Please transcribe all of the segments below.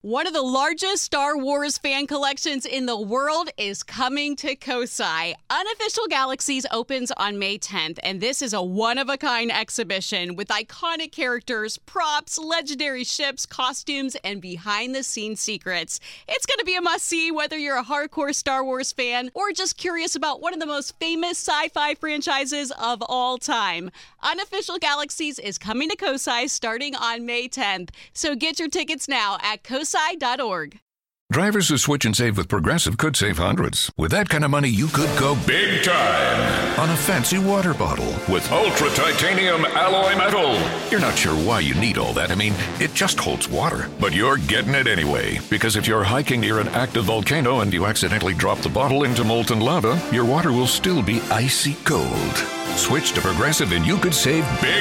One of the largest Star Wars fan collections in the world is coming to Kosai. Unofficial Galaxies opens on May 10th, and this is a one-of-a-kind exhibition with iconic characters, props, legendary ships, costumes, and behind-the-scenes secrets. It's going to be a must-see whether you're a hardcore Star Wars fan or just curious about one of the most famous sci-fi franchises of all time. Unofficial Galaxies is coming to Kosai starting on May 10th, so get your tickets now at kosai.org. Drivers who switch and save with Progressive could save hundreds. With that kind of money, you could go big time on a fancy water bottle with ultra titanium alloy metal. You're not sure why you need all that. I mean, it just holds water. But you're getting it anyway, because if you're hiking near an active volcano and you accidentally drop the bottle into molten lava, your water will still be icy cold. Switch to Progressive and you could save big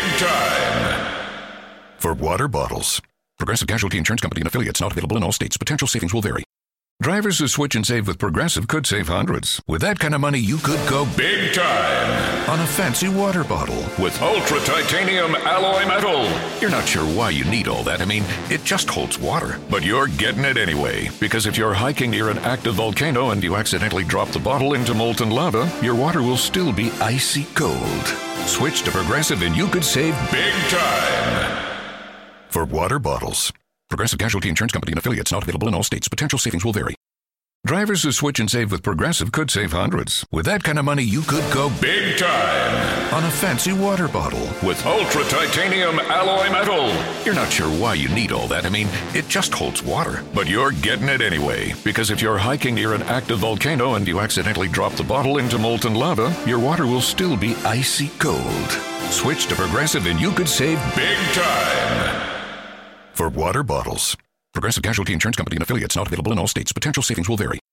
time for water bottles. Progressive Casualty Insurance Company and affiliates, not available in all states. Potential savings will vary. Drivers who switch and save with Progressive could save hundreds. With that kind of money, you could go big time on a fancy water bottle with ultra titanium alloy metal. You're not sure why you need all that. I mean, it just holds water. But you're getting it anyway, because if you're hiking near an active volcano and you accidentally drop the bottle into molten lava, your water will still be icy cold. Switch to Progressive and you could save big time for water bottles. Progressive Casualty Insurance Company and affiliates, not available in all states. Potential savings will vary. Drivers who switch and save with Progressive could save hundreds. With that kind of money, you could go big time on a fancy water bottle with ultra titanium alloy metal. You're not sure why you need all that. I mean, it just holds water. But you're getting it anyway, because if you're hiking near an active volcano and you accidentally drop the bottle into molten lava, your water will still be icy cold. Switch to Progressive and you could save big time for water bottles. Progressive Casualty Insurance Company and affiliates, not available in all states. Potential savings will vary.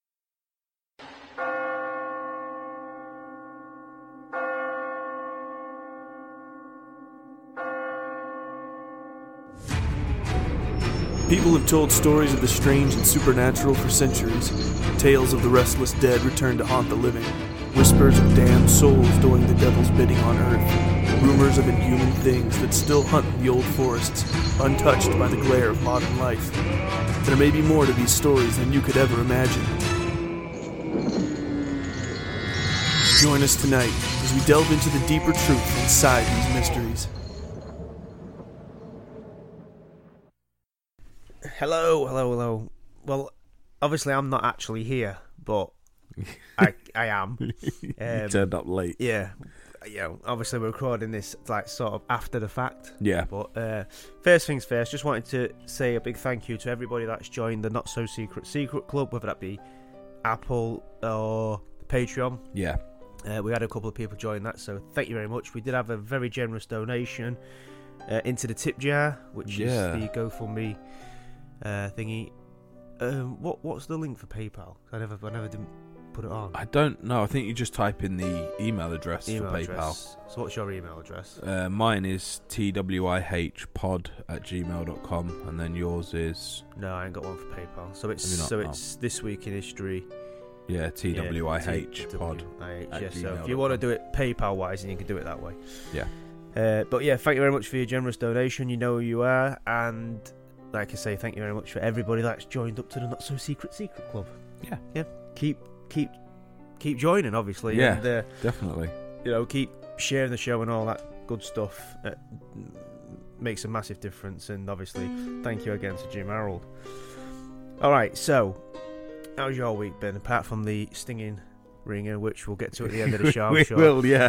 People have told stories of the strange and supernatural for centuries. Tales of the restless dead return to haunt the living. Whispers of damned souls doing the devil's bidding on earth. Rumors of inhuman things that still hunt the old forests, untouched by the glare of modern life. There may be more to these stories than you could ever imagine. Join us tonight as we delve into the deeper truth inside these mysteries. Hello. Well, obviously I'm not actually here, but I am. You turned up late. Yeah, obviously we're recording this like sort of after the fact. Yeah. But first things first, just wanted to say a big thank you to everybody that's joined the Not So Secret Club, whether that be Apple or Patreon. Yeah. We had a couple of people join that, so thank you very much. We did have a very generous donation into the tip jar, which is the GoFundMe thingy. What's the link for PayPal? I never didn't put it on. I don't know. I think you just type in the email address for PayPal. So what's your email address? Mine is twihpod@gmail.com, and then yours is... No, I ain't got one for PayPal. So it's This Week in History. Yeah, twihpod. Yeah, so if you want to do it PayPal wise, then you can do it that way. Yeah. But yeah, thank you very much for your generous donation. You know who you are, and like I say, thank you very much for everybody that's joined up to the Not So Secret Club. Yeah. Keep joining, obviously. Yeah, and, definitely. Keep sharing the show and all that good stuff. It makes a massive difference, and obviously, thank you again to Jim Harold. All right, so how's your week been, apart from the stinging ringer, which we'll get to at the end of the show? Will, yeah.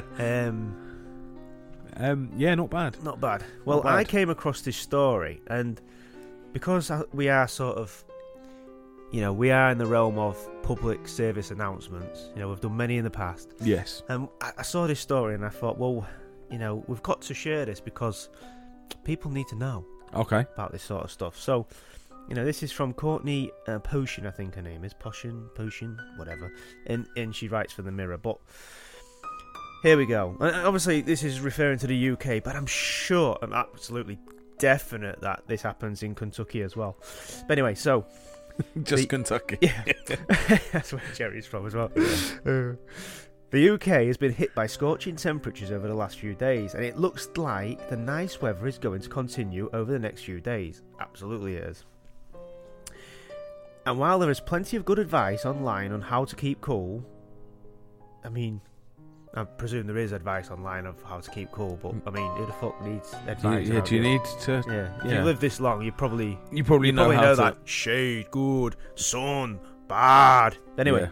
Yeah, not bad. Well, not bad. I came across this story, and because we are sort of, we are in the realm of public service announcements. We've done many in the past. Yes. And I saw this story and I thought, well, we've got to share this because people need to know about this sort of stuff. So, this is from Courtney Potion, I think her name is. Potion, whatever. And she writes for The Mirror. But here we go. And obviously, this is referring to the UK, but I'm absolutely definite that this happens in Kentucky as well. But anyway, so... Kentucky. Yeah. That's where Jerry's from as well. The UK has been hit by scorching temperatures over the last few days, and it looks like the nice weather is going to continue over the next few days. Absolutely it is. And while there is plenty of good advice online on how to keep cool, I mean, I presume there is advice online of how to keep cool, but I mean, who the fuck needs advice? Do you need to? Yeah. If you live this long, you probably know how that shade good, sun bad. Anyway,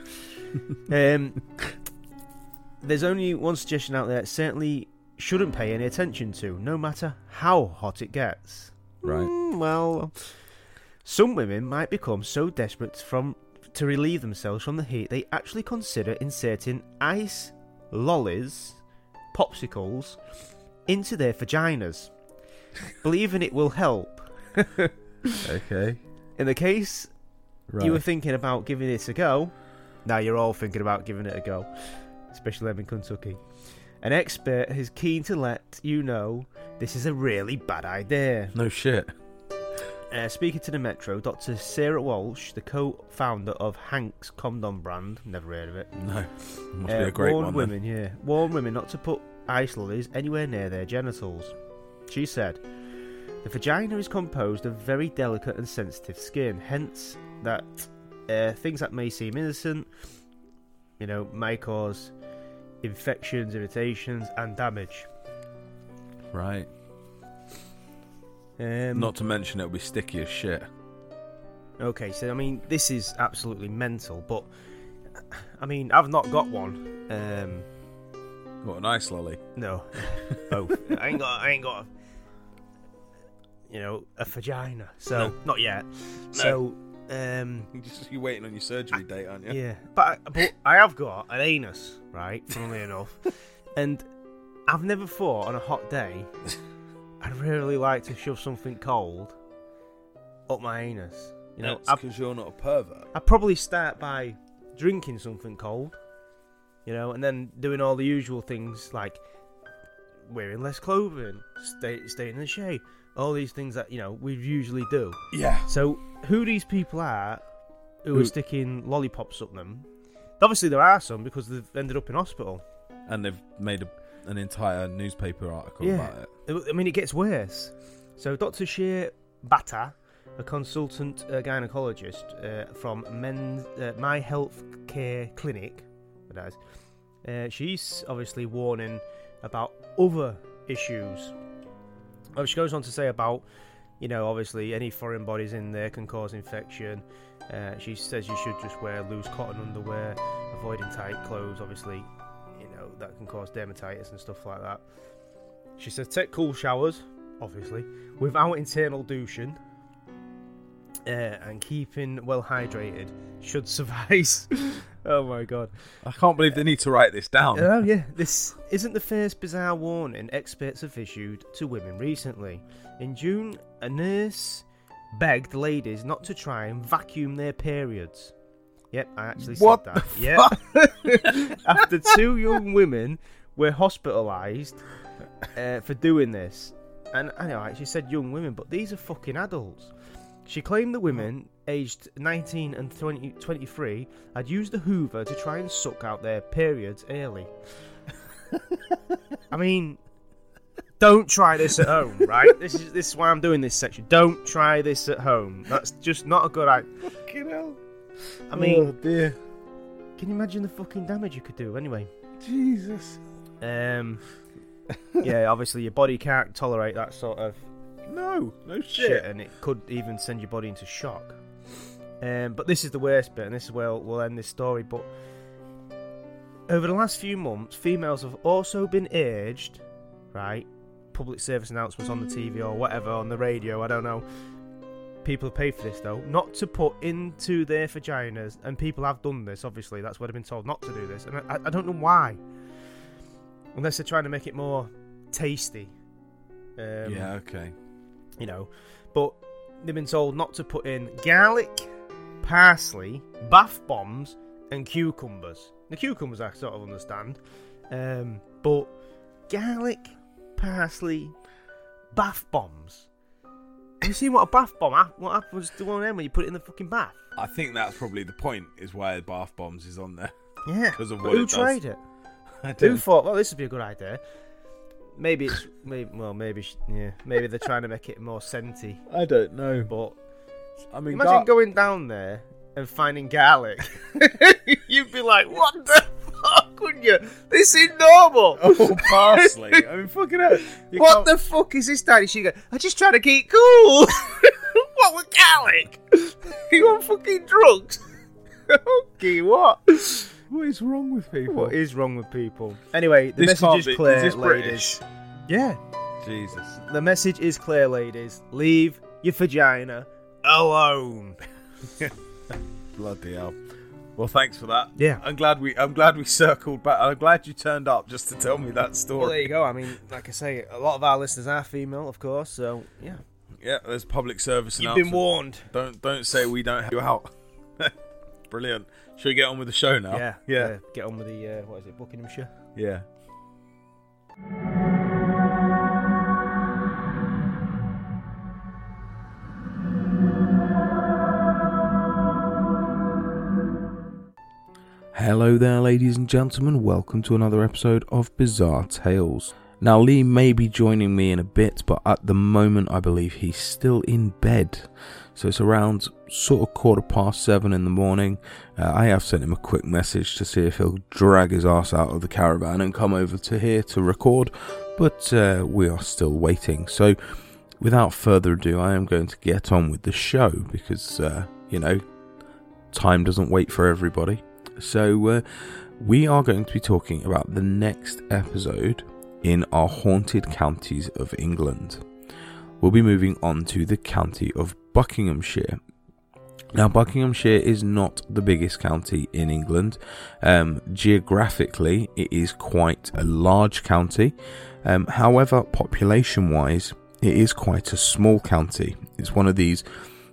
there's only one suggestion out there that certainly shouldn't pay any attention to, no matter how hot it gets. Right. Well, some women might become so desperate to relieve themselves from the heat they actually consider inserting ice lollies, popsicles, into their vaginas, believing it will help. Okay. In the case you were thinking about giving this a go, now you're all thinking about giving it a go, especially them in Kentucky. An expert is keen to let you know this is a really bad idea. No shit. Speaking to the Metro, Dr. Sarah Walsh, the co-founder of Hank's condom brand, never heard of it. No, it must be a great one. Warned women not to put ice lollies anywhere near their genitals. She said, "The vagina is composed of very delicate and sensitive skin, hence that things that may seem innocent, may cause infections, irritations, and damage." Right. Not to mention it'll be sticky as shit. Okay, so I mean, this is absolutely mental, but I mean, I've not got one. What, an ice lolly? No, both. I ain't got a vagina. So no. Not yet. No. So you're waiting on your surgery date, aren't you? Yeah, but I have got an anus, right? Funnily enough, and I've never thought on a hot day I'd really like to shove something cold up my anus. That's because you're not a pervert. I'd probably start by drinking something cold, and then doing all the usual things like wearing less clothing, staying in the shade, all these things that, we usually do. Yeah. So who these people are who are sticking lollipops up them, obviously there are some because they've ended up in hospital. And they've made an entire newspaper article about it. I mean, it gets worse. So Dr. Shea Bata, a consultant gynecologist from My Health Care Clinic, she's obviously warning about other issues. She goes on to say about, obviously any foreign bodies in there can cause infection. She says you should just wear loose cotton underwear, avoiding tight clothes, obviously, that can cause dermatitis and stuff like that. She says take cool showers, obviously, without internal douching, and keeping well hydrated should suffice. Oh my god. I can't believe they need to write this down. Oh yeah, this isn't the first bizarre warning experts have issued to women recently. In June, a nurse begged ladies not to try and vacuum their periods. Yep, I actually said that. Yeah. After 2 young women were hospitalised for doing this. And I know I actually said young women, but these are fucking adults. She claimed the women, aged 19 and 23, had used a Hoover to try and suck out their periods early. I mean, don't try this at home, right? This is why I'm doing this section. Don't try this at home. That's just not a good idea. Fucking hell. I mean, oh dear. Can you imagine the fucking damage you could do? Anyway, Jesus. Yeah, obviously your body can't tolerate that sort of no shit, and it could even send your body into shock. But this is the worst bit, and this is where we'll end this story. But over the last few months, females have also been urged, right? Public service announcements on the TV or whatever, on the radio, I don't know. People have paid for this, though, not to put into their vaginas, and people have done this, obviously. That's what they've been told, not to do this. And I don't know why. Unless they're trying to make it more tasty. Yeah, okay. But they've been told not to put in garlic, parsley, bath bombs, and cucumbers. The cucumbers I sort of understand. But garlic, parsley, bath bombs. Have you seen what a bath bomb? What happens to one of them when you put it in the fucking bath? I think that's probably the point, is why the bath bombs is on there. Yeah. Because of what who tried it? I don't. Who thought, well, this would be a good idea? Maybe maybe they're trying to make it more scenty. I don't know. But I mean, imagine going down there and finding garlic, you'd be like, what the fuck, wouldn't you? This is normal. Oh, parsley. I mean, fucking hell. What the fuck is this, Daddy? She goes, I just try to keep cool. What with garlic? You want fucking drugs? Okay, what? What is wrong with people? What is wrong with people? Anyway, the message is clear, is this ladies. British? Yeah. Jesus. The message is clear, ladies. Leave your vagina alone. Bloody hell. Well, thanks for that. Yeah. I'm glad we circled back. I'm glad you turned up just to tell me that story. Well, there you go. I mean, like I say, a lot of our listeners are female, of course, so yeah. Yeah, there's public service You've announcement. been warned. Don't say we don't help you out. Brilliant. Should we get on with the show now? Yeah. Get on with the, what is it, Buckinghamshire? Yeah. Hello there, ladies and gentlemen. Welcome to another episode of Bizarre Tales. Now, Lee may be joining me in a bit, but at the moment I believe he's still in bed. So it's around sort of 7:15 in the morning. I have sent him a quick message to see if he'll drag his ass out of the caravan and come over to here to record, but we are still waiting. So without further ado, I am going to get on with the show because, time doesn't wait for everybody. So we are going to be talking about the next episode in our haunted counties of England. We'll be moving on to the county of Buckinghamshire. Now, Buckinghamshire is not the biggest county in England. Geographically, it is quite a large county. However, population-wise, it is quite a small county. It's one of these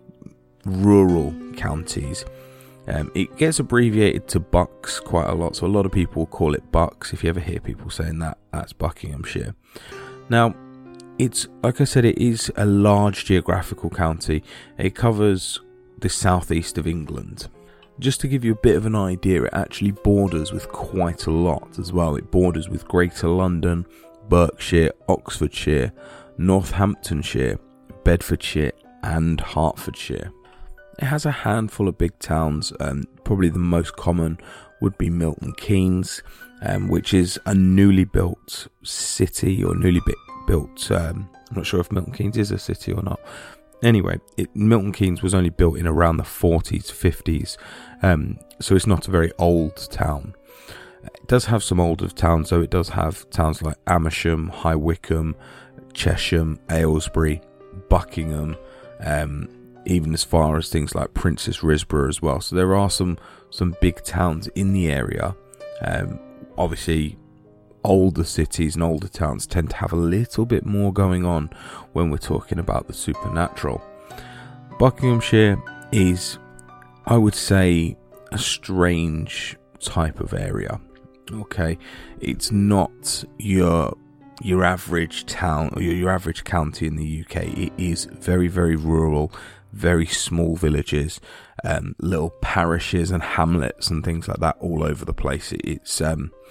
rural counties. It gets abbreviated to Bucks quite a lot, so a lot of people call it Bucks. If you ever hear people saying that, that's Buckinghamshire. Now, it's, like I said, it is a large geographical county. It covers the southeast of England. Just to give you a bit of an idea, it actually borders with quite a lot as well. It borders with Greater London, Berkshire, Oxfordshire, Northamptonshire, Bedfordshire and Hertfordshire. It has a handful of big towns, and probably the most common would be Milton Keynes, which is a newly built city, or newly built, I'm not sure if Milton Keynes is a city or not. Anyway, Milton Keynes was only built in around the 40s, 50s, so it's not a very old town. It does have some older towns, though. It does have towns like Amersham, High Wycombe, Chesham, Aylesbury, Buckingham, even as far as things like Princess Risborough as well. So there are some big towns in the area. Obviously, older cities and older towns tend to have a little bit more going on when we're talking about the supernatural. Buckinghamshire is, I would say, a strange type of area. Okay, it's not your average town or your average county in the UK. It is very, very rural, very small villages, little parishes and hamlets and things like that all over the place. It's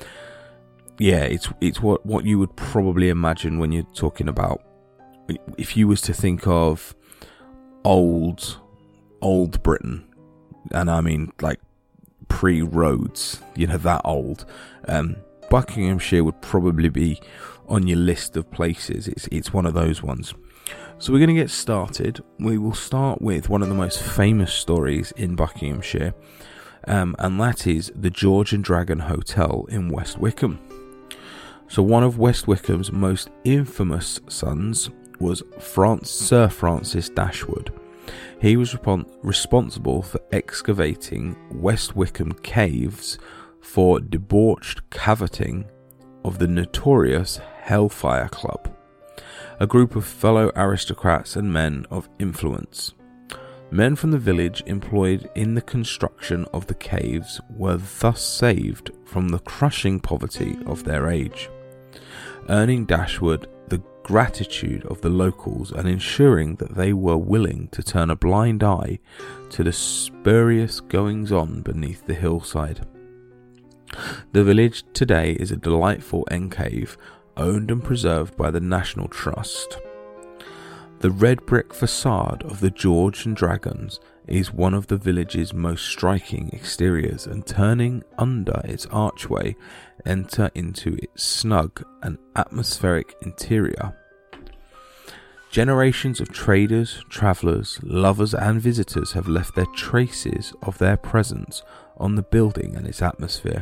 what you would probably imagine when you're talking about, if you was to think of old Britain, and I mean like pre-roads, that old. Buckinghamshire would probably be on your list of places. It's one of those ones. So we're going to get started. We will start with one of the most famous stories in Buckinghamshire, and that is the George and Dragon Hotel in West Wickham. So one of West Wickham's most infamous sons was Sir Francis Dashwood. He was responsible for excavating West Wickham caves for debauched cavorting of the notorious Hellfire Club, a group of fellow aristocrats and men of influence. Men from the village employed in the construction of the caves were thus saved from the crushing poverty of their age, earning Dashwood the gratitude of the locals and ensuring that they were willing to turn a blind eye to the spurious goings-on beneath the hillside. The village today is a delightful enclave owned and preserved by the National Trust. The red brick facade of the George and Dragons is one of the village's most striking exteriors, and turning under its archway, enter into its snug and atmospheric interior. Generations of traders, travellers, lovers and visitors have left their traces of their presence on the building and its atmosphere.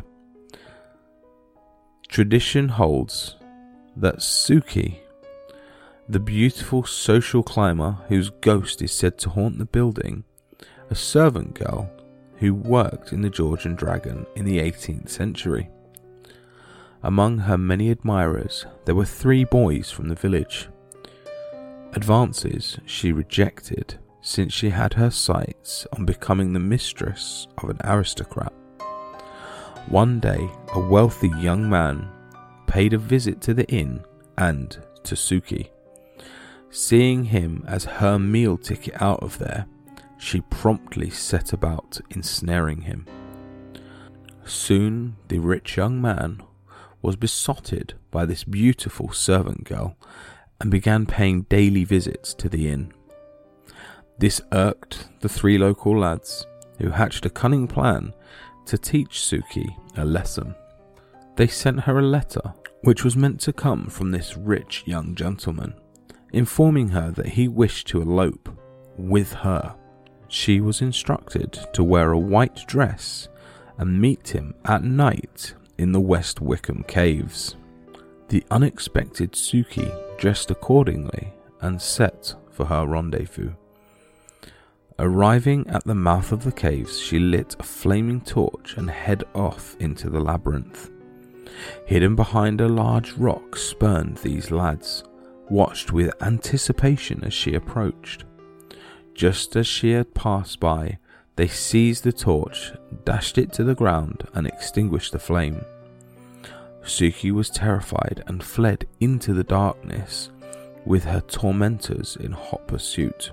Tradition holds that Suki, the beautiful social climber whose ghost is said to haunt the building, a servant girl who worked in the George and Dragon in the 18th century. Among her many admirers, there were 3 boys from the village. Advances she rejected, since she had her sights on becoming the mistress of an aristocrat. One day, a wealthy young man paid a visit to the inn and to Suki. Seeing him as her meal ticket out of there, she promptly set about ensnaring him. Soon the rich young man was besotted by this beautiful servant girl and began paying daily visits to the inn. This irked the 3 local lads, who hatched a cunning plan to teach Suki a lesson. They sent her a letter which was meant to come from this rich young gentleman, informing her that he wished to elope with her. She was instructed to wear a white dress and meet him at night in the West Wickham Caves. The unexpected Suki dressed accordingly and set for her rendezvous. Arriving at the mouth of the caves, she lit a flaming torch and head off into the labyrinth. Hidden behind a large rock spurned these lads, watched with anticipation as she approached. Just as she had passed by, they seized the torch, dashed it to the ground and extinguished the flame. Suki was terrified and fled into the darkness with her tormentors in hot pursuit.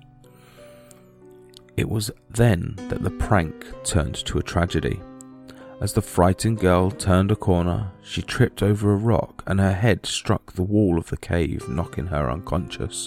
It was then that the prank turned to a tragedy. As the frightened girl turned a corner, she tripped over a rock and her head struck the wall of the cave, knocking her unconscious.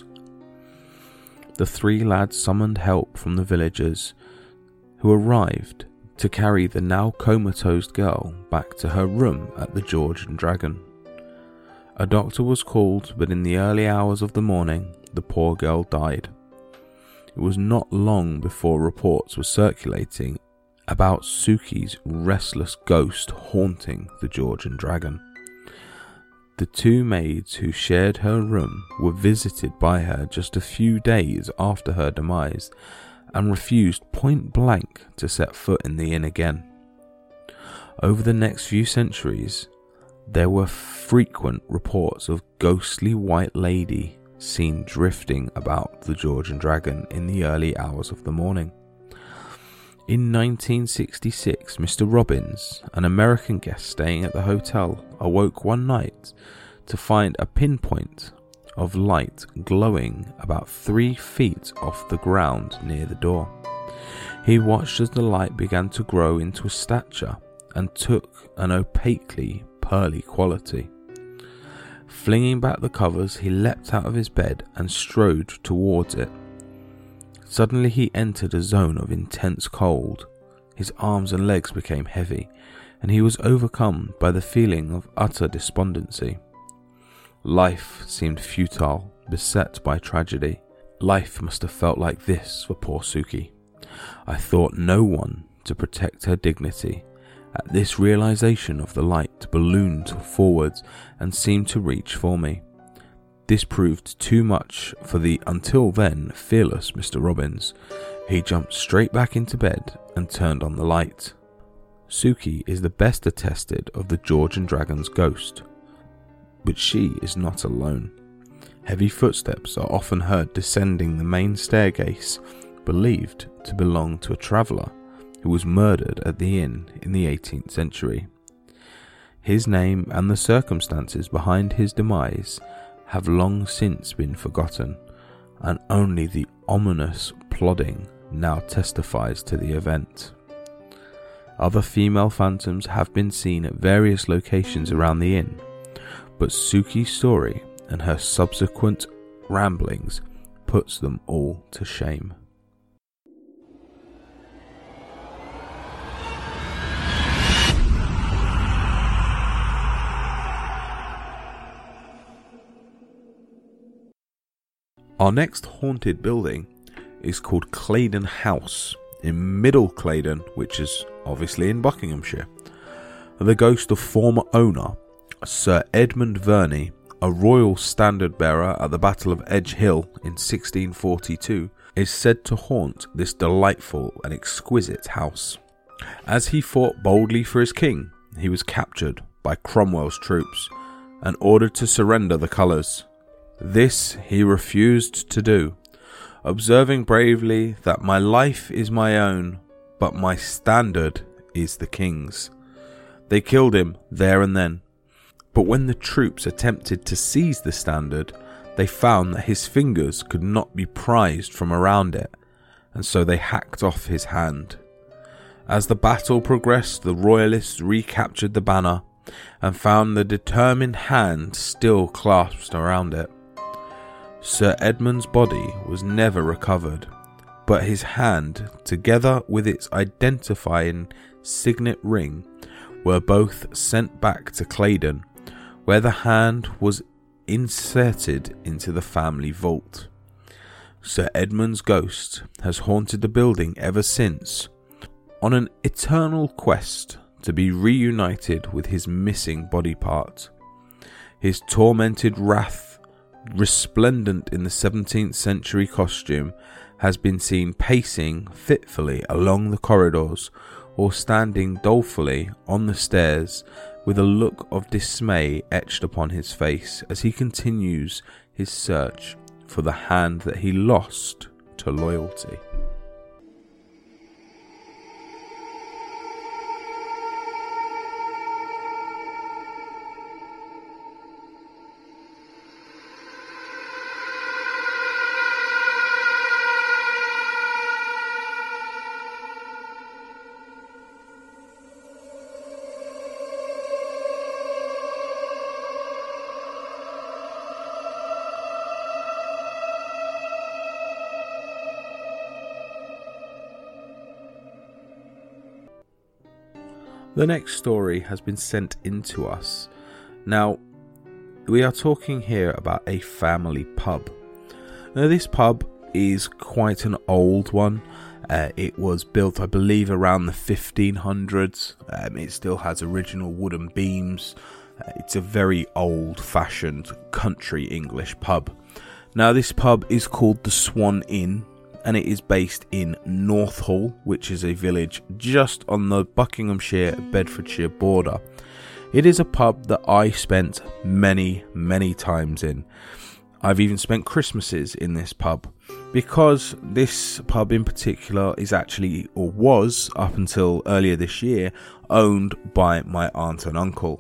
The 3 lads summoned help from the villagers, who arrived to carry the now comatose girl back to her room at the George and Dragon. A doctor was called, but in the early hours of the morning, the poor girl died. It was not long before reports were circulating about Suki's restless ghost haunting the George and Dragon. The 2 maids who shared her room were visited by her just a few days after her demise and refused point blank to set foot in the inn again. Over the next few centuries, there were frequent reports of ghostly white lady seen drifting about the George and Dragon in the early hours of the morning. In 1966, Mr. Robbins, an American guest staying at the hotel, awoke one night to find a pinpoint of light glowing about 3 feet off the ground near the door. He watched as the light began to grow into a stature and took an opaquely pearly quality. Flinging back the covers, he leapt out of his bed and strode towards it. Suddenly he entered a zone of intense cold. His arms and legs became heavy, and he was overcome by the feeling of utter despondency. Life seemed futile, beset by tragedy. Life must have felt like this for poor Suki. I thought no one to protect her dignity. At this realization of the light ballooned forwards and seemed to reach for me. This proved too much for the until then fearless Mr. Robbins. He jumped straight back into bed and turned on the light. Suki is the best attested of the George and Dragon's ghost, but she is not alone. Heavy footsteps are often heard descending the main staircase, believed to belong to a traveller who was murdered at the inn in the 18th century. His name and the circumstances behind his demise have long since been forgotten, and only the ominous plodding now testifies to the event. Other female phantoms have been seen at various locations around the inn, but Suki's story and her subsequent ramblings puts them all to shame. Our next haunted building is called Claydon House in Middle Claydon, which is obviously in Buckinghamshire. The ghost of former owner Sir Edmund Verney, a royal standard bearer at the Battle of Edge Hill in 1642, is said to haunt this delightful and exquisite house. As he fought boldly for his king, he was captured by Cromwell's troops and ordered to surrender the colours. This he refused to do, observing bravely that my life is my own, but my standard is the king's. They killed him there and then, but when the troops attempted to seize the standard, they found that his fingers could not be prized from around it, and so they hacked off his hand. As the battle progressed, the royalists recaptured the banner and found the determined hand still clasped around it. Sir Edmund's body was never recovered, but his hand, together with its identifying signet ring, were both sent back to Claydon, where the hand was inserted into the family vault. Sir Edmund's ghost has haunted the building ever since, on an eternal quest to be reunited with his missing body part. His tormented wrath, resplendent in the 17th century costume, has been seen pacing fitfully along the corridors or standing dolefully on the stairs with a look of dismay etched upon his face as he continues his search for the hand that he lost to loyalty. The next story has been sent in to us. Now, we are talking here about a family pub. Now, this pub is quite an old one. It was built, I believe, around the 1500s. It still has original wooden beams. It's a very old-fashioned country English pub. Now, this pub is called the Swan Inn, and it is based in Northall, which is a village just on the Buckinghamshire-Bedfordshire border. It is a pub that I spent many, many times in. I've even spent Christmases in this pub, because this pub in particular is actually, or was up until earlier this year, owned by my aunt and uncle.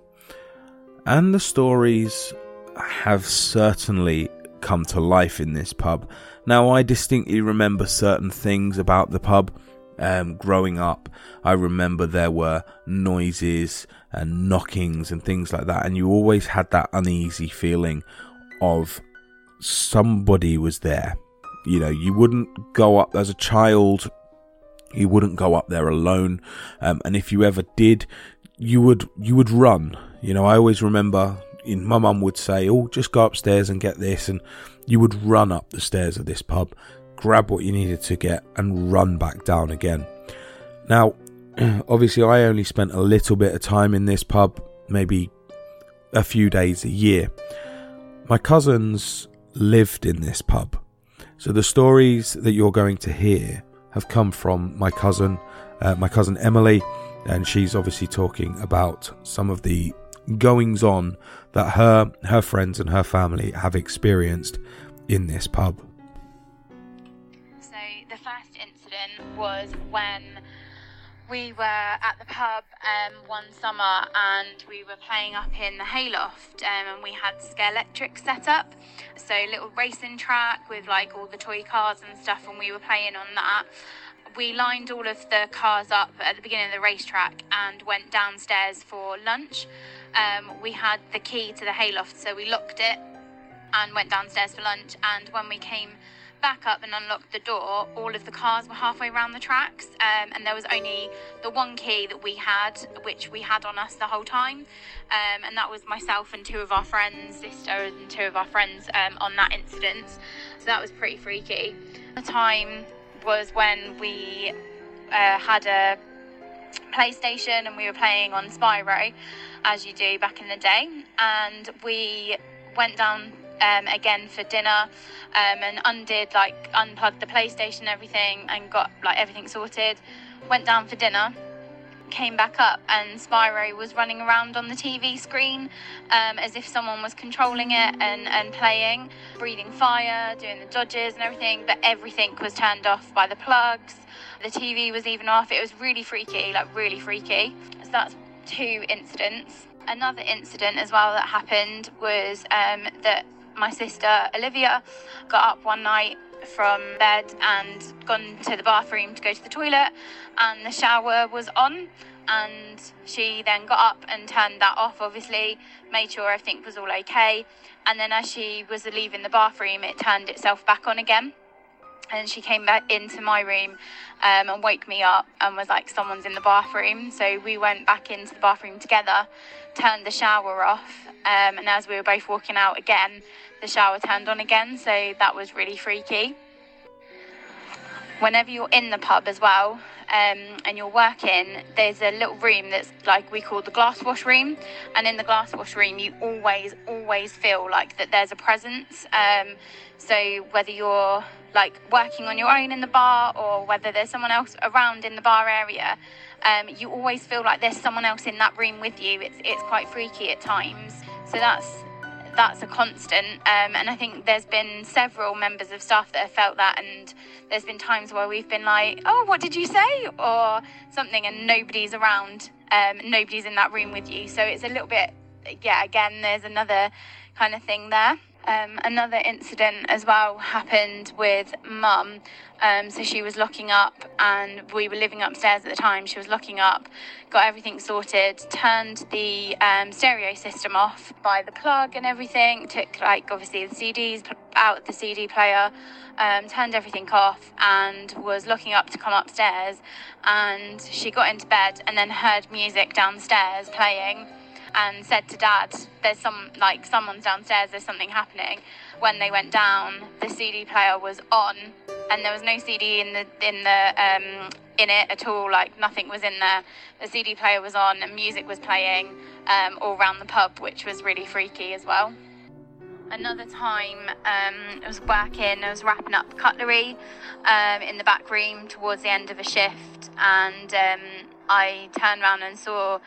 And the stories have certainly come to life in this pub. Now, I distinctly remember certain things about the pub. Growing up, I remember there were noises and knockings and things like that, and you always had that uneasy feeling of somebody was there. You know, you wouldn't go up as a child, you wouldn't go up there alone, and if you ever did, you would run. You know, I always remember my mum would say, "Oh, just go upstairs and get this," and you would run up the stairs of this pub, grab what you needed to get, and run back down again. Now, obviously, I only spent a little bit of time in this pub, maybe a few days a year. My cousins lived in this pub, so the stories that you're going to hear have come from my cousin Emily, and she's obviously talking about some of the goings on that her friends and her family have experienced in this pub. So the first incident was when we were at the pub one summer, and we were playing up in the hayloft, and we had Scalextric set up, so little racing track with like all the toy cars and stuff, and we were playing on that. We lined all of the cars up at the beginning of the racetrack and went downstairs for lunch. We had the key to the hayloft, so we locked it and went downstairs for lunch, and when we came back up and unlocked the door, all of the cars were halfway around the tracks, and there was only the one key that we had, which we had on us the whole time, and that was myself and two of our friends, sister and two of our friends, on that incident. So that was pretty freaky. The time was when we had a PlayStation and we were playing on Spyro, as you do back in the day, and we went down again for dinner, and unplugged the PlayStation and everything, and got everything sorted. Went down for dinner, came back up, and Spyro was running around on the TV screen, as if someone was controlling it and playing, breathing fire, doing the dodges and everything, but everything was turned off by the plugs. The TV was even off. It was really freaky, really freaky. So that's 2 incidents. Another incident as well that happened was that my sister Olivia got up one night from bed and gone to the bathroom to go to the toilet, and the shower was on, and she then got up and turned that off, obviously, made sure everything was all okay, and then as she was leaving the bathroom, it turned itself back on again. And she came back into my room and woke me up and was like, someone's in the bathroom. So we went back into the bathroom together, turned the shower off, and as we were both walking out again, the shower turned on again. So that was really freaky. Whenever you're in the pub as well, and you're working, there's a little room that's we call the glass wash room, and in the glass wash room you always feel like that there's a presence, so whether you're working on your own in the bar or whether there's someone else around in the bar area, you always feel like there's someone else in that room with you. It's quite freaky at times, so that's a constant, and I think there's been several members of staff that have felt that, and there's been times where we've been like, oh, what did you say, or something, and nobody's around, nobody's in that room with you. So it's a little bit, again, there's another kind of thing there. Another incident as well happened with Mum. So she was locking up, and we were living upstairs at the time. She was locking up, got everything sorted, turned the stereo system off by the plug and everything, took obviously the CDs out of the CD player, turned everything off, and was locking up to come upstairs, and she got into bed and then heard music downstairs playing, and said to Dad, there's someone's downstairs, there's something happening. When they went down, the CD player was on, and there was no CD in it at all, nothing was in there. The CD player was on and music was playing all around the pub, which was really freaky as well. Another time, I was working, I was wrapping up cutlery in the back room towards the end of a shift, and I turned around and saw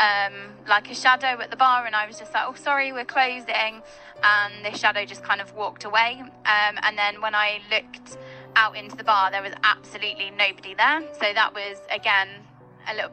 a shadow at the bar, and I was just like, oh, sorry, we're closing, and this shadow just kind of walked away, and then when I looked out into the bar, there was absolutely nobody there. So that was, again, a little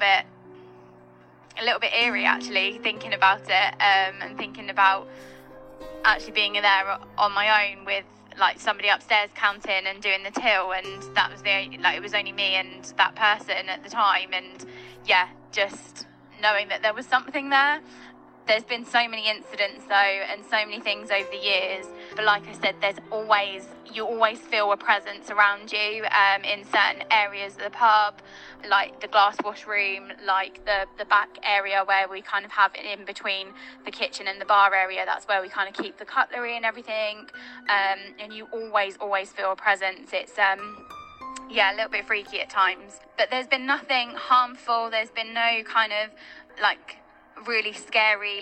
bit eerie, actually, thinking about it, and thinking about actually being there on my own with somebody upstairs counting and doing the till, and that was it was only me and that person at the time, and just knowing that there was something there. There's been so many incidents though, and so many things over the years, but like I said, you always feel a presence around you in certain areas of the pub, like the glass wash room, like the back area where we kind of have it in between the kitchen and the bar area. That's where we kind of keep the cutlery and everything, and you always feel a presence. It's a little bit freaky at times, but there's been nothing harmful. There's been no kind of really scary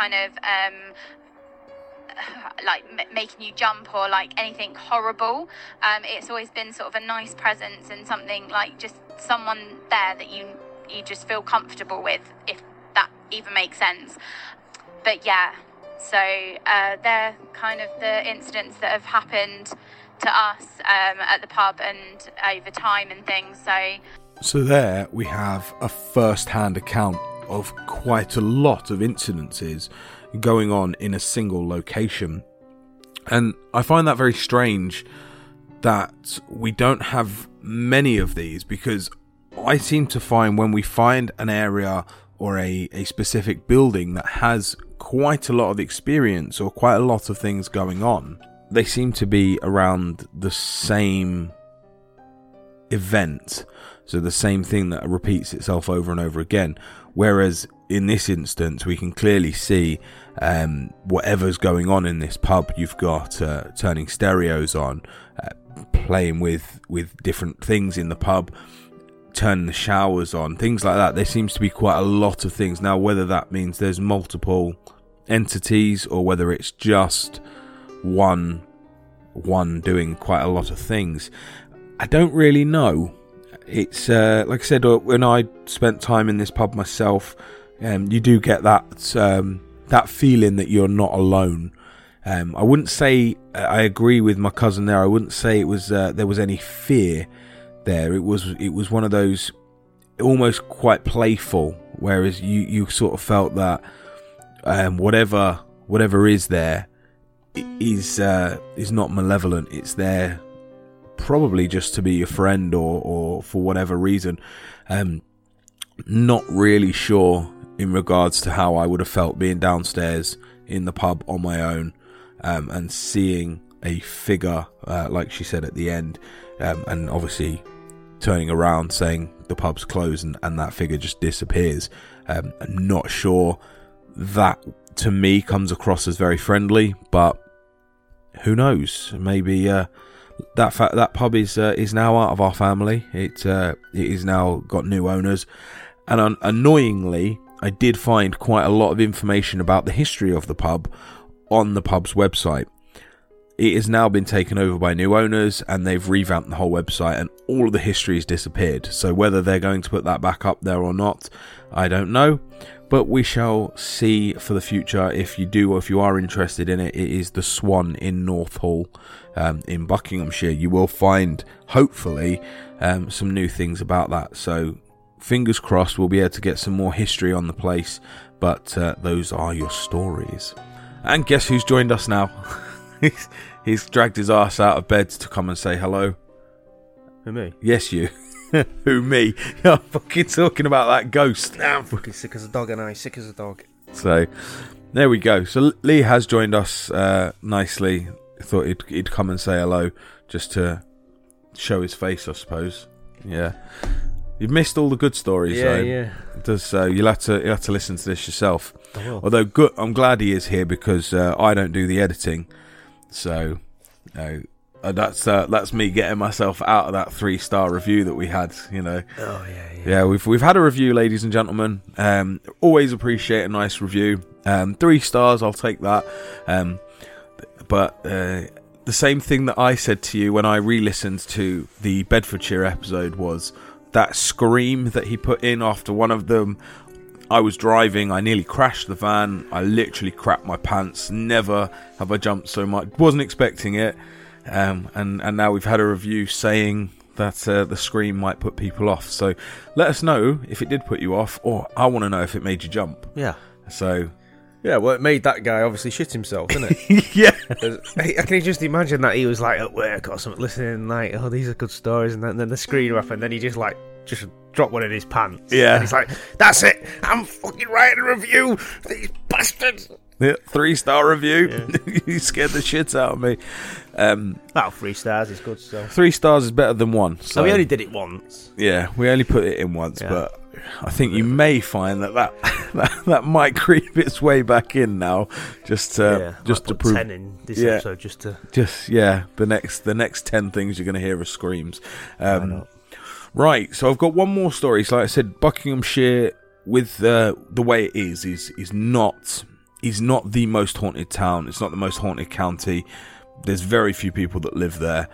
making you jump or anything horrible. It's always been sort of a nice presence and something just someone there that you just feel comfortable with, if that even makes sense. But so they're kind of the incidents that have happened to us at the pub and over time and things. So there we have a first-hand account of quite a lot of incidences going on in a single location, and I find that very strange that we don't have many of these, because I seem to find when we find an area or a specific building that has quite a lot of experience or quite a lot of things going on, they seem to be around the same event, so the same thing that repeats itself over and over again. Whereas in this instance, we can clearly see whatever's going on in this pub. You've got turning stereos on, playing with different things in the pub, turning the showers on, things like that. There seems to be quite a lot of things. Now, whether that means there's multiple entities or whether it's just one doing quite a lot of things, I don't really know. It's like I said, when I spent time in this pub myself, you do get that feeling that you're not alone. I wouldn't say I agree with my cousin there. I wouldn't say it was there was any fear there. It was one of those almost quite playful, whereas you sort of felt that whatever is there is not malevolent. It's there probably just to be your friend or for whatever reason. Not really sure in regards to how I would have felt being downstairs in the pub on my own, and seeing a figure, like she said at the end, and obviously turning around saying the pub's closed, and that figure just disappears. I'm not sure that to me comes across as very friendly, but who knows? Maybe that pub is now out of our family. It is now got new owners, and annoyingly, I did find quite a lot of information about the history of the pub on the pub's website. It has now been taken over by new owners, and they've revamped the whole website, and all of the history has disappeared. So whether they're going to put that back up there or not, I don't know. But we shall see for the future. If you do, or if you are interested in it, it is the Swan in Northall, in Buckinghamshire. You will find, hopefully, some new things about that. So fingers crossed we'll be able to get some more history on the place. But those are your stories. And guess who's joined us now? He's dragged his ass out of bed to come and say hello. Who, me? Yes, you. Who, me? You're fucking talking about that ghost. Nah, I'm fucking sick as a dog, and I sick as a dog. So, there we go. So Lee has joined us nicely. Thought he'd come and say hello, just to show his face, I suppose. Yeah. You've missed all the good stories, though. Yeah. You'll have to listen to this yourself. I will. Although I'm glad he is here because I don't do the editing, so that's me getting myself out of that 3-star review that we had. You know. Oh yeah. Yeah, we've had a review, ladies and gentlemen. Always appreciate a nice review. 3 stars, I'll take that. But the same thing that I said to you when I re-listened to the Bedfordshire episode was that scream that he put in after one of them. I was driving, I nearly crashed the van, I literally crapped my pants. Never have I jumped so much. Wasn't expecting it. And now we've had a review saying that the scream might put people off. So let us know if it did put you off, or I want to know if it made you jump. Yeah. So... yeah, well, it made that guy obviously shit himself, didn't it? Yeah. I can just imagine that he was like at work or something, listening, like, oh, these are good stories, and then the screen happened, and then he just dropped one in his pants. Yeah. And he's like, that's it, I'm fucking writing a review, these bastards. Yeah, 3-star review. Yeah. You scared the shit out of me. 3 stars is good, so. 3 stars is better than 1. So we only did it once. Yeah, we only put it in once, yeah. But I think you may find that might creep its way back in now, just to prove 10 in this episode, the next 10 things you're going to hear are screams. Right, so I've got one more story. So like I said, Buckinghamshire, with the way it is not the most haunted town. It's not the most haunted county. There's very few people that live there,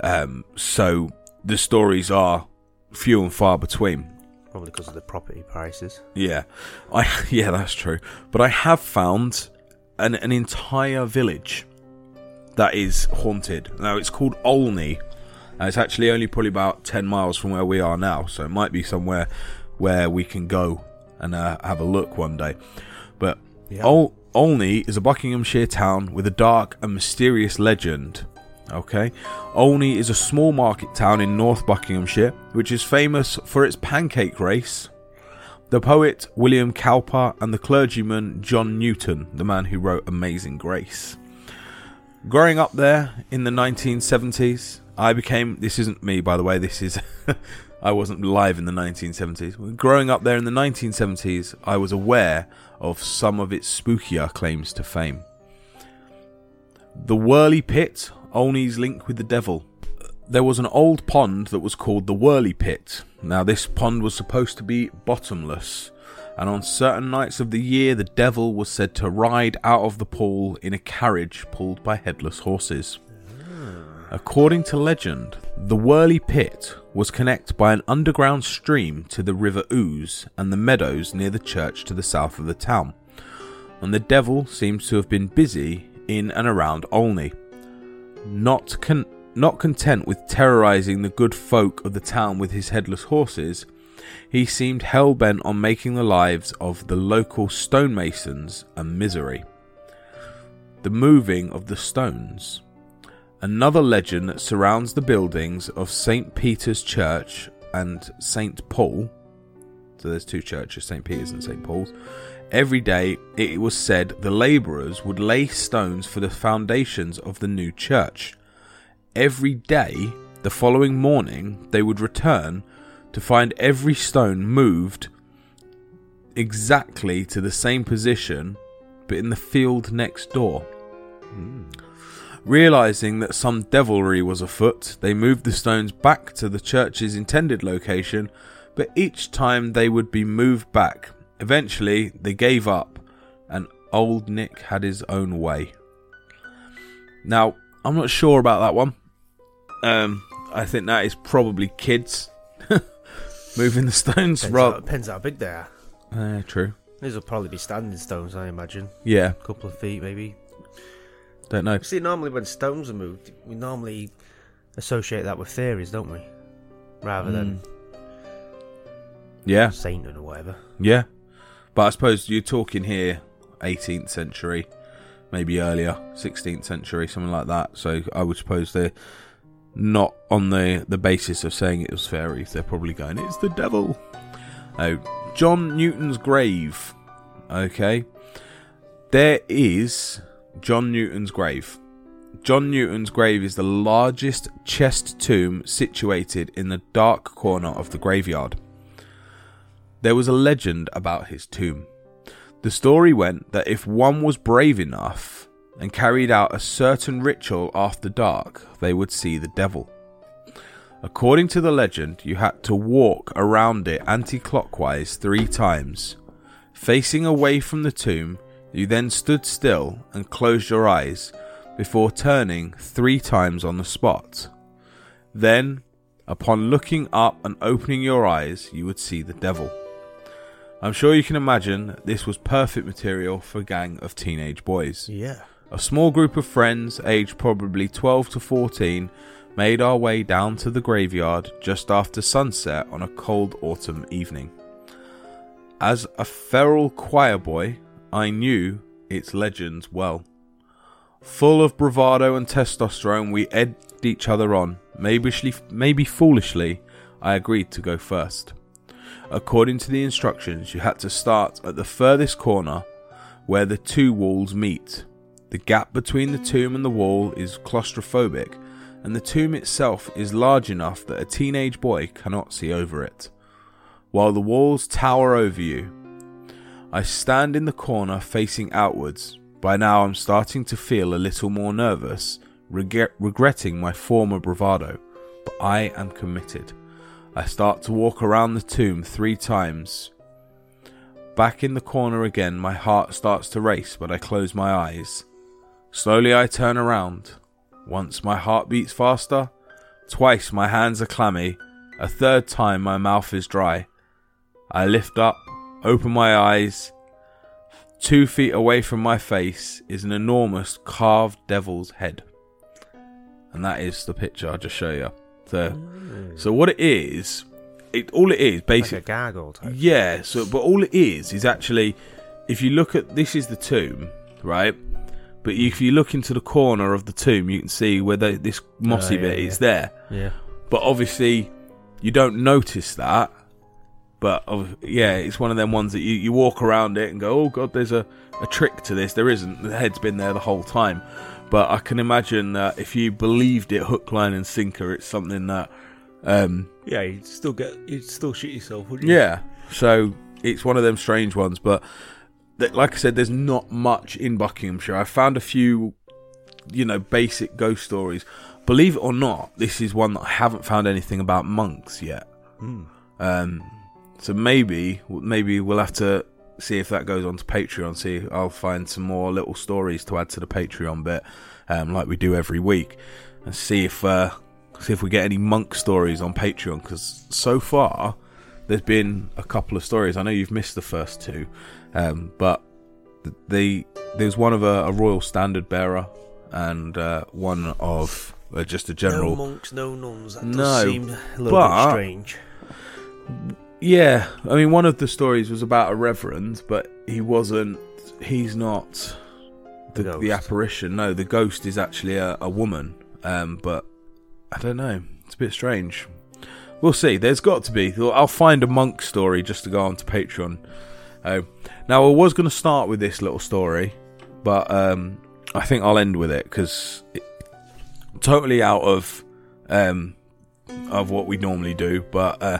so the stories are few and far between. Probably because of the property prices. Yeah, that's true. But I have found an entire village that is haunted. Now, it's called Olney. It's actually only probably about 10 miles from where we are now, so it might be somewhere where we can go and have a look one day. But yeah. Olney is a Buckinghamshire town with a dark and mysterious legend. Okay, Olney is a small market town in North Buckinghamshire, which is famous for its pancake race, the poet William Cowper, and the clergyman John Newton, the man who wrote Amazing Grace. Growing up there in the 1970s, this isn't me, by the way, this is, I wasn't live in the 1970s. Growing up there in the 1970s, I was aware of some of its spookier claims to fame. The Whirly Pit, Olney's link with the devil. There was an old pond that was called the Whirly Pit. Now, this pond was supposed to be bottomless, and on certain nights of the year, the devil was said to ride out of the pool in a carriage pulled by headless horses. According to legend, the Whirly Pit was connected by an underground stream to the River Ouse and the meadows near the church to the south of the town, and the devil seems to have been busy in and around Olney. Not content with terrorising the good folk of the town with his headless horses, he seemed hell-bent on making the lives of the local stonemasons a misery. The moving of the stones. Another legend that surrounds the buildings of St. Peter's Church and St. Paul, so there's two churches, St. Peter's and St. Paul's. Every day, it was said the labourers would lay stones for the foundations of the new church. Every day, the following morning, they would return to find every stone moved exactly to the same position, but in the field next door. Realising that some devilry was afoot, they moved the stones back to the church's intended location, but each time they would be moved back. Eventually, they gave up, and old Nick had his own way. Now, I'm not sure about that one. I think that is probably kids moving the stones. Depends how big they are. True. These will probably be standing stones, I imagine. Yeah. A couple of feet, maybe. Don't know. See, normally when stones are moved, we normally associate that with theories, don't we? Rather than Satan or whatever. Yeah. But I suppose you're talking here 18th century, maybe earlier, 16th century, something like that. So I would suppose they're not on the basis of saying it was fairies. They're probably going, it's the devil. Oh, John Newton's grave. Okay. There is John Newton's grave. John Newton's grave is the largest chest tomb situated in the dark corner of the graveyard. There was a legend about his tomb. The story went that if one was brave enough and carried out a certain ritual after dark, they would see the devil. According to the legend, you had to walk around it anti-clockwise 3 times. Facing away from the tomb, you then stood still and closed your eyes before turning 3 times on the spot. Then, upon looking up and opening your eyes, you would see the devil. I'm sure you can imagine this was perfect material for a gang of teenage boys. Yeah. A small group of friends, aged probably 12 to 14, made our way down to the graveyard just after sunset on a cold autumn evening. As a feral choir boy, I knew its legends well. Full of bravado and testosterone, we egged each other on. Maybe foolishly, I agreed to go first. According to the instructions, you had to start at the furthest corner where the 2 walls meet. The gap between the tomb and the wall is claustrophobic, and the tomb itself is large enough that a teenage boy cannot see over it. While the walls tower over you, I stand in the corner facing outwards. By now I'm starting to feel a little more nervous, regretting my former bravado, but I am committed. I start to walk around the tomb 3 times. Back in the corner again, my heart starts to race, but I close my eyes. Slowly I turn around. Once my heart beats faster, twice my hands are clammy, a 3rd time my mouth is dry. I lift up, open my eyes. 2 feet away from my face is an enormous carved devil's head. And that is the picture I'll just show you. So what it is, all it is basically like a gargoyle type. Yeah. But all it is actually, if you look at this is the tomb, right? But if you look into the corner of the tomb, you can see where this mossy bit is there. Yeah. But obviously, you don't notice that But it's one of them ones that you walk around it and go, oh god, there's a trick to this. There isn't. The head's been there the whole time. But I can imagine that if you believed it hook, line and sinker, it's something that you'd still shit yourself, wouldn't you? Yeah. So it's one of them strange ones. But like I said, there's not much in Buckinghamshire. I found a few, basic ghost stories. Believe it or not, this is one that I haven't found anything about monks yet. So maybe we'll have to see if that goes on to Patreon. See, I'll find some more little stories to add to the Patreon bit, like we do every week, and see if we get any monk stories on Patreon. Because so far, there's been a couple of stories. I know you've missed the first two, but there's one of a royal standard bearer, and one of just a general. No monks, no nuns. That does seem a little bit strange. Yeah, I mean, one of the stories was about a reverend, but he's not the apparition. No, the ghost is actually a woman, but I don't know, it's a bit strange. We'll see, there's got to be. I'll find a monk story just to go on to Patreon. Now, I was going to start with this little story, but I think I'll end with it, because totally out of what we normally do, but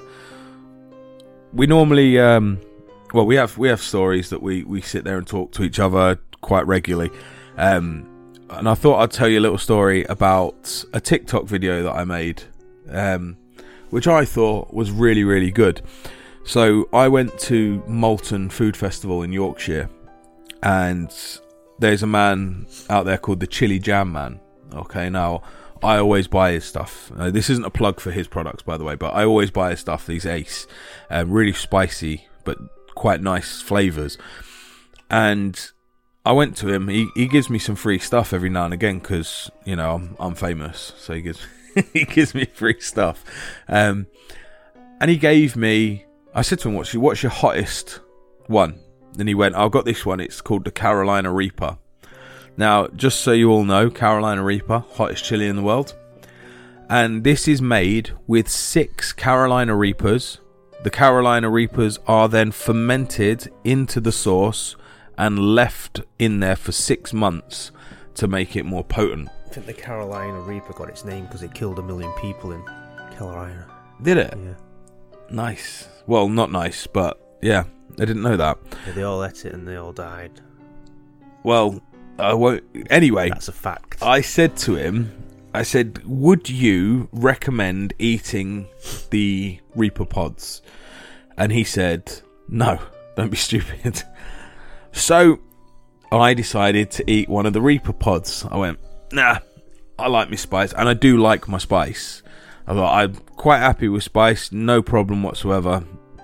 we normally we have stories that we sit there and talk to each other quite regularly, and I thought I'd tell you a little story about a TikTok video that I made, which I thought was really, really good. So I went to Malton Food Festival in Yorkshire, and there's a man out there called the Chili Jam Man. Okay, now I always buy his stuff. This isn't a plug for his products, by the way, but I always buy his stuff. These Ace, really spicy but quite nice flavours. And I went to him. He gives me some free stuff every now and again, because I'm famous, so he gives me free stuff. And he gave me. I said to him, "What's your hottest one?" And he went, "I've got this one. It's called the Carolina Reaper." Now, just so you all know, Carolina Reaper, hottest chili in the world. And this is made with 6 Carolina Reapers. The Carolina Reapers are then fermented into the sauce and left in there for 6 months to make it more potent. I think the Carolina Reaper got its name because it killed 1 million people in Carolina. Did it? Yeah. Nice. Well, not nice, but yeah, I didn't know that. Yeah, they all ate it and they all died. Well, I won't. Anyway, that's a fact. I said to him, would you recommend eating the Reaper pods? And he said, no, don't be stupid. So I decided to eat one of the Reaper pods. I went, nah, I like my spice, and I do like my spice. I thought, I'm quite happy with spice, no problem whatsoever.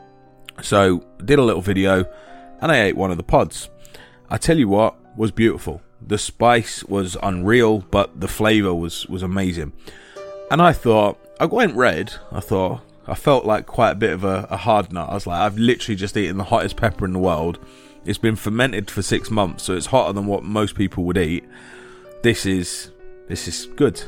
So did a little video, and I ate one of the pods. I tell you what, was beautiful. The spice was unreal, but the flavour was amazing. And I thought, I went red. I felt like quite a bit of a hard nut. I was like, I've literally just eaten the hottest pepper in the world. It's been fermented for 6 months, so it's hotter than what most people would eat. This is good.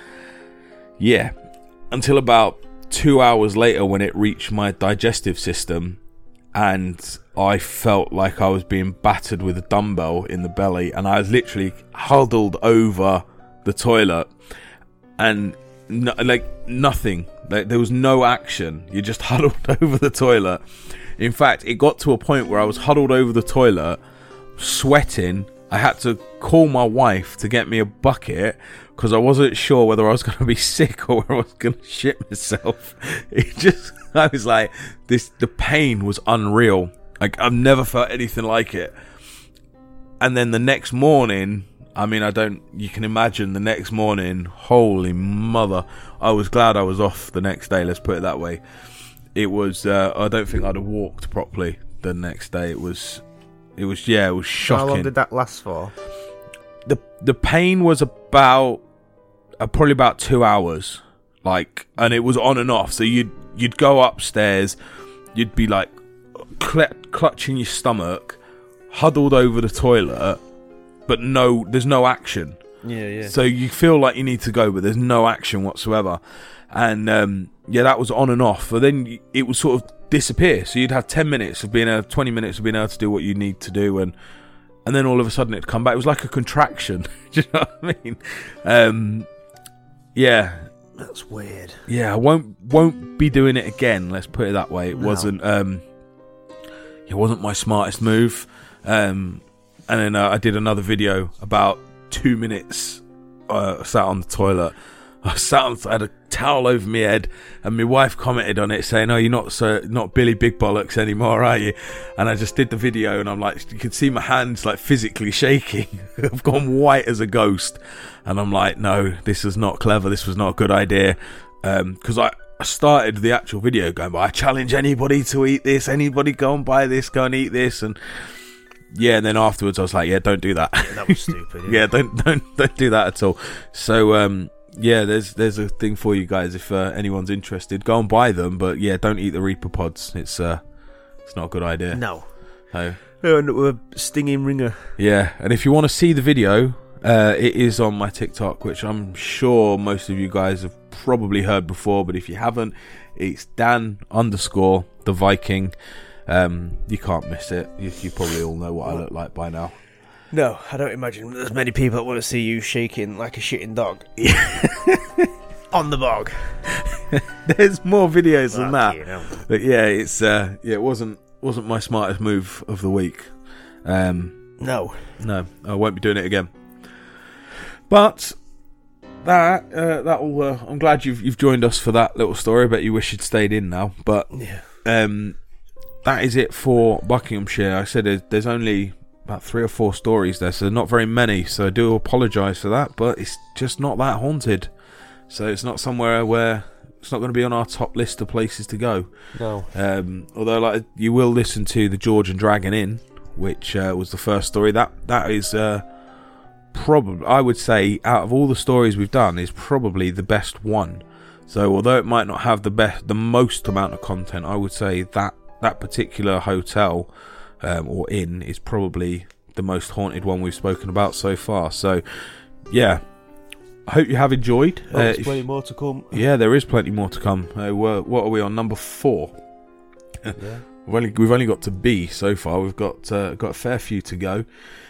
Yeah. Until about 2 hours later, when it reached my digestive system, and I felt like I was being battered with a dumbbell in the belly, and I was literally huddled over the toilet, and nothing. There was no action. You just huddled over the toilet. In fact, it got to a point where I was huddled over the toilet, sweating. I had to call my wife to get me a bucket because I wasn't sure whether I was going to be sick or whether I was going to shit myself. I was like, the pain was unreal. Like, I've never felt anything like it. And then the next morning, you can imagine the next morning, holy mother, I was glad I was off the next day, let's put it that way. It was, I don't think I'd have walked properly the next day. It was shocking. How long did that last for? The pain was probably about 2 hours, and it was on and off. So you'd go upstairs, you'd be like clutching your stomach, huddled over the toilet, but there's no action. Yeah. So you feel like you need to go, but there's no action whatsoever. And that was on and off. But then it was sort of disappear. So you'd have 10 minutes of being able, 20 minutes of being able to do what you need to do, and then all of a sudden it'd come back. It was like a contraction. Do you know what I mean? Yeah. That's weird. Yeah, I won't be doing it again. Let's put it that way. It wasn't my smartest move. And then I did another video about 2 minutes. Sat on the toilet. I had a towel over my head, and my wife commented on it saying, "Oh, you're not Billy Big Bollocks anymore, are you?" And I just did the video, and I'm like, you could see my hands like physically shaking. I've gone white as a ghost, and I'm like, no, this is not clever. This was not a good idea, because I started the actual video going, I challenge anybody to eat this. Anybody go and buy this, go and eat this, and yeah. And then afterwards, I was like, yeah, don't do that. Yeah, that was stupid. Yeah, don't do that at all. So yeah, there's a thing for you guys if anyone's interested. Go and buy them, but yeah, don't eat the Reaper pods. It's not a good idea. No. So, and we're stinging ringer. Yeah, and if you want to see the video, it is on my TikTok, which I'm sure most of you guys have probably heard before, but if you haven't, it's Dan_the Viking. You can't miss it. You probably all know what I look like by now. No, I don't imagine there's many people that want to see you shaking like a shitting dog. On the bog. There's more videos than that. You know. But yeah, it's it wasn't my smartest move of the week. No, I won't be doing it again. But that'll. I'm glad you've joined us for that little story. I bet you wish you'd stayed in now. But yeah. That is it for Buckinghamshire. I said there's only about 3 or 4 stories there, so not very many. So I do apologise for that, but it's just not that haunted. So it's not somewhere where it's not going to be on our top list of places to go. No. Although, like, you will listen to the George and Dragon Inn, which was the first story. That is probably, I would say, out of all the stories we've done, is probably the best one. So although it might not have the most amount of content, I would say that particular hotel or inn is probably the most haunted one we've spoken about so far. So yeah, I hope you have enjoyed. There's plenty more to come. Yeah, there is plenty more to come. What are we on, number 4? Yeah. We've only got to B so far. We've got a fair few to go.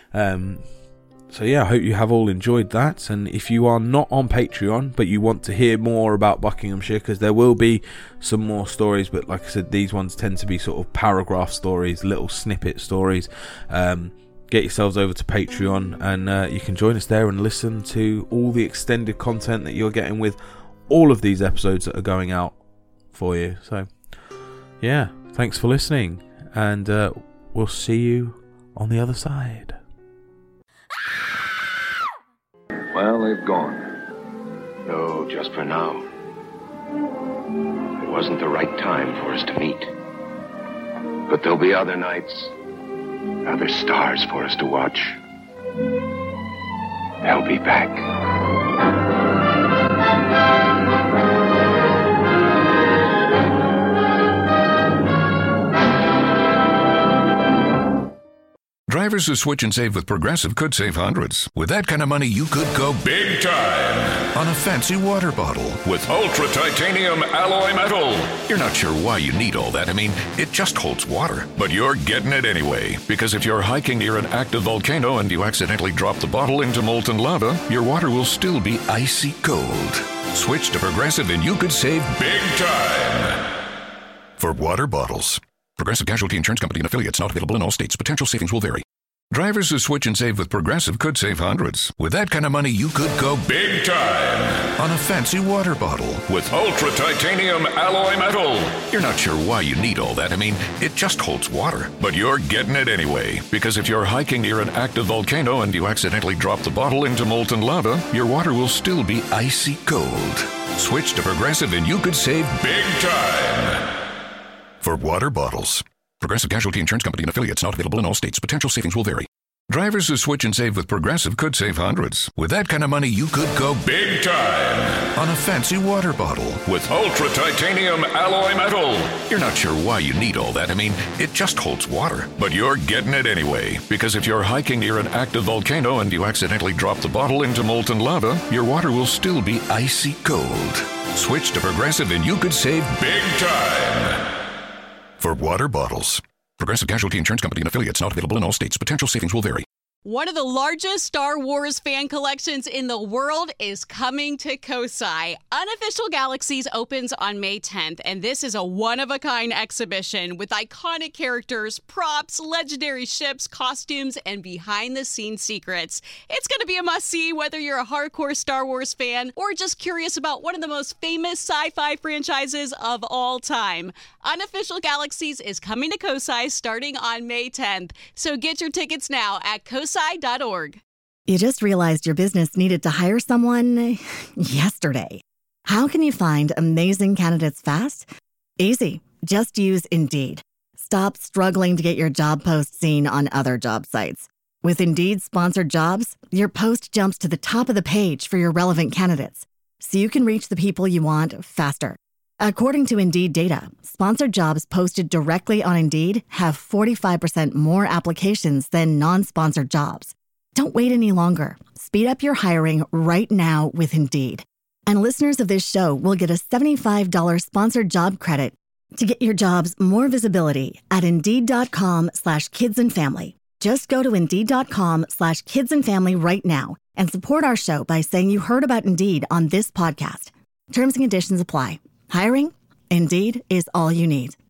So yeah, I hope you have all enjoyed that. And if you are not on Patreon, but you want to hear more about Buckinghamshire, because there will be some more stories, but like I said, these ones tend to be sort of paragraph stories, little snippet stories. Get yourselves over to Patreon, and you can join us there and listen to all the extended content that you're getting with all of these episodes that are going out for you. So yeah, thanks for listening, and we'll see you on the other side. Well, they've gone. No, just for now. It wasn't the right time for us to meet. But there'll be other nights, other stars for us to watch. They'll be back. Drivers who switch and save with Progressive could save hundreds. With that kind of money, you could go big time on a fancy water bottle with ultra titanium alloy metal. You're not sure why you need all that. I mean, it just holds water. But you're getting it anyway. Because if you're hiking near an active volcano and you accidentally drop the bottle into molten lava, your water will still be icy cold. Switch to Progressive and you could save big time for water bottles. Progressive Casualty Insurance Company and affiliates, not available in all states. Potential savings will vary. Drivers who switch and save with Progressive could save hundreds. With that kind of money, you could go big time on a fancy water bottle with ultra titanium alloy metal. You're not sure why you need all that. I mean, it just holds water. But you're getting it anyway. Because if you're hiking near an active volcano and you accidentally drop the bottle into molten lava, your water will still be icy cold. Switch to Progressive and you could save big time for water bottles. Progressive Casualty Insurance Company and affiliates, not available in all states. Potential savings will vary. Drivers who switch and save with Progressive could save hundreds. With that kind of money, you could go big time on a fancy water bottle with ultra titanium alloy metal. You're not sure why you need all that. I mean, it just holds water. But you're getting it anyway. Because if you're hiking near an active volcano and you accidentally drop the bottle into molten lava, your water will still be icy cold. Switch to Progressive and you could save big time for water bottles. Progressive Casualty Insurance Company and affiliates, not available in all states. Potential savings will vary. One of the largest Star Wars fan collections in the world is coming to Kosai. Unofficial Galaxies opens on May 10th, and this is a one-of-a-kind exhibition with iconic characters, props, legendary ships, costumes, and behind-the-scenes secrets. It's going to be a must-see whether you're a hardcore Star Wars fan or just curious about one of the most famous sci-fi franchises of all time. Unofficial Galaxies is coming to Kosai starting on May 10th, so get your tickets now at kosai.org. You just realized your business needed to hire someone yesterday. How can you find amazing candidates fast? Easy. Just use Indeed. Stop struggling to get your job post seen on other job sites. With Indeed sponsored jobs, your post jumps to the top of the page for your relevant candidates, so you can reach the people you want faster. According to Indeed data, sponsored jobs posted directly on Indeed have 45% more applications than non-sponsored jobs. Don't wait any longer. Speed up your hiring right now with Indeed. And listeners of this show will get a $75 sponsored job credit to get your jobs more visibility at Indeed.com/kidsandfamily. Just go to Indeed.com/kidsandfamily right now and support our show by saying you heard about Indeed on this podcast. Terms and conditions apply. Hiring? Indeed is all you need.